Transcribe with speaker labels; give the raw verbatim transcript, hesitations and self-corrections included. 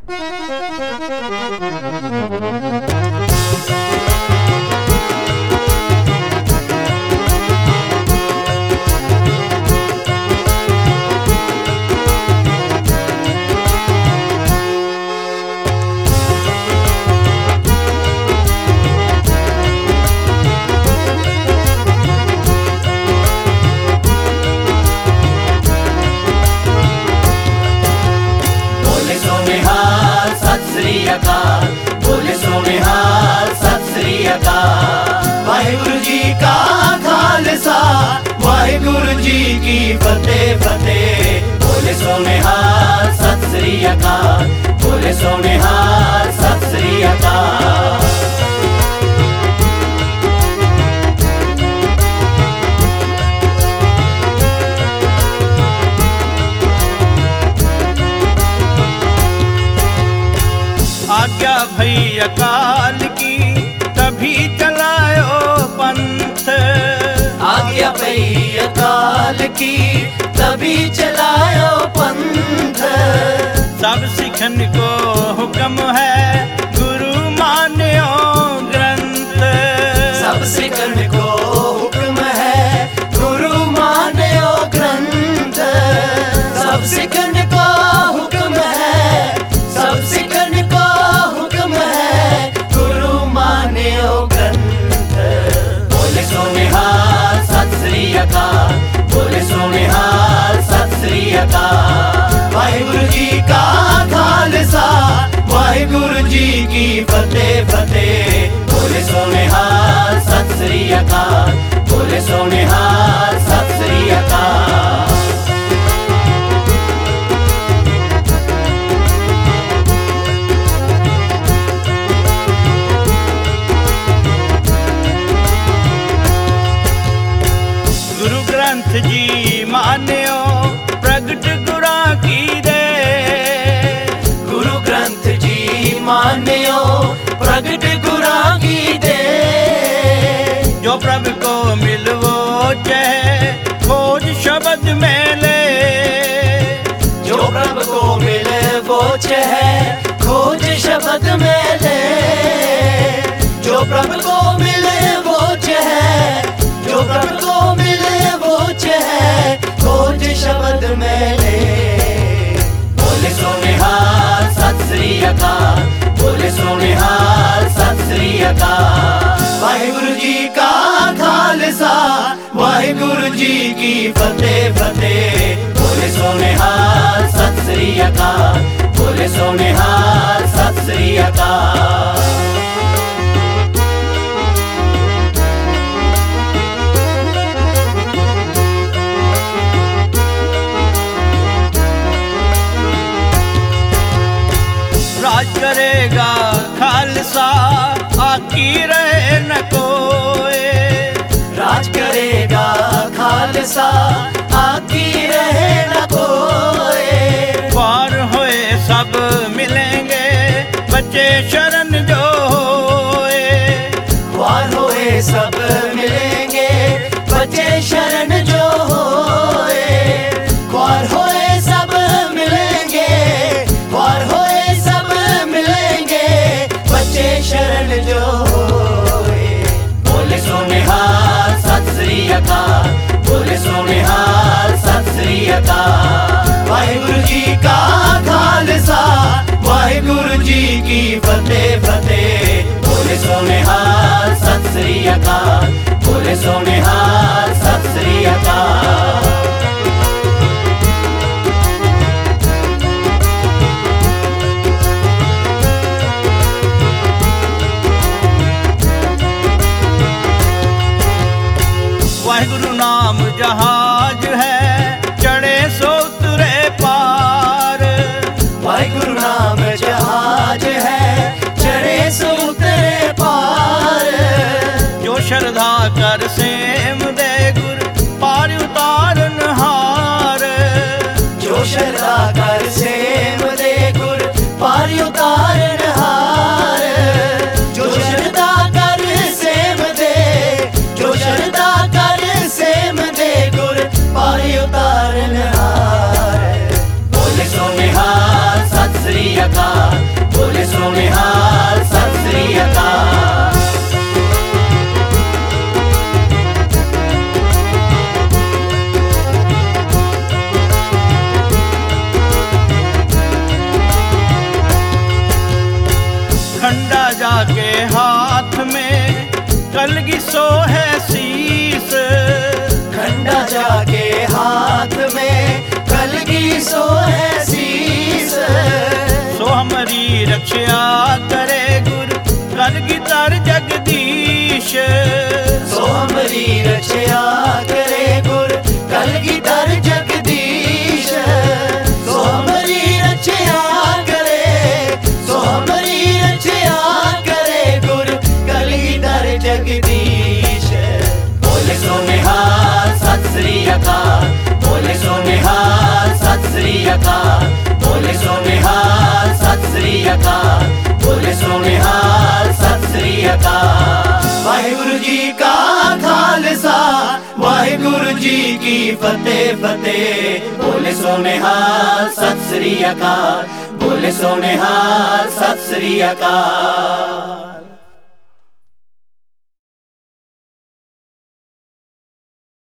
Speaker 1: बोले सोने हाल सत श्री अकाल। वाहिगुरु जी का खालसा वाहिगुरु जी की फतेह फतेह। बोले सोने हाल सत श्री अकाल। बोले सोने हाल सत श्री अकाल।
Speaker 2: आज्ञा भई अकाल की तभी चलायो पंथ।
Speaker 1: आज्ञा भई अकाल की तभी चलायो पंथ।
Speaker 2: सब सिखन को हुक्म है गुरु मान्यो ग्रंथ।
Speaker 1: सब सिखन को हुक्म है गुरु मान्यो ग्रंथ। सब सिखन को हुक्म है सब सिखन को हुक्म है गुरु मान्यो ग्रंथ। बोले सोने हाल सत श्री अकाल। बोले सोने हाल सत श्री अकाल। वाहिगुरु जी का खालसा वाहिगुरु जी की फतेह फतेह। बोले सोने हाल सत श्री अकाल। बोले सोने हाल सत श्री अकाल।
Speaker 2: गुरु ग्रंथ जी मान्यो प्रगट गुरा की दे।
Speaker 1: गुरु ग्रंथ जी मान्यो प्रगट गुरा की दे।
Speaker 2: जो प्रभु को मिलवो चाहे खोज शब्द में ले।
Speaker 1: जो प्रभु को मिले वो चाहे खोज शब्द में ले। जो प्रभु को मिले वो चाहे जो प्रभु को मिले वो चाहे खोज शब्द में ले। बोले सोने हाल सत श्री अकाल। बोले सोने हाल सत श्री अकाल। वाहिगुरु जी का खालसा वाहिगुरु जी की फतेह फतेह। बोले सोने हाल सत श्री अकाल। बोले सोने हाल सत श्री अकाल।
Speaker 2: राज करेगा खालसा आकी रहे न कोई।
Speaker 1: राज करेगा खालसा आकी रहे न कोई।
Speaker 2: पार होए सब मिलेंगे बच्चे शरण जो होए।
Speaker 1: पार होए सब मिलेंगे बच्चे शरण जो होए। पार होए सब मिलेंगे पार होए सब मिलेंगे बच्चे शरण जो होए। बोले सोने हाल सत श्री अकाल। बोले सोने हाल सत श्री अकाल। वाहिगुरु जी का खालसा वाहिगुरु जी की फतेह फतेह। बोले सोने हाल सत श्री अकाल। बोले सोने हाल सत श्री अकाल।
Speaker 2: वाहिगुरु नाम जहाज है चढ़े सो उतरे पार।
Speaker 1: वाहिगुरु नाम जहाज है चढ़े सो उतरे पार।
Speaker 2: जो श्रद्धा कर सेम दे गुर पार उतारन हार।
Speaker 1: जो श्रद्धा कर सेम दे गुर पार उतारन हार। जो श्रद्धा कर सेम दे जो श्रद्धा कर सेम दे गुर पार उतारन हार। बोले सोने हाल सत श्री अकाल।
Speaker 2: खंडा जाके हाथ में कलगी सो है शीस।
Speaker 1: खंडा जाके हाथ में कलगी सो है शीस।
Speaker 2: सो हमारी रक्षा करे गुरु कलगीधर जगदीश।
Speaker 1: सो हमारी रक्षा करे गुरु कलगीधर जगदीश। सो हमारी रक्षा करे, सो हमारी रक्षा करे गुरु कलगीधर जगदीश। बोले सो निहाल सत श्री अकाल, बोले सो निहाल सत श्री अकाल, बोले सो निहाल सत श्री अकाल, बोले सो निहाल सत श्री अकाल। वाहिगुरु जी का खालसा, वाहिगुरु जी की फतेह फतेह। बोले सो निहाल सत श्री अकाल, बोले सो निहाल सत श्री अकाल।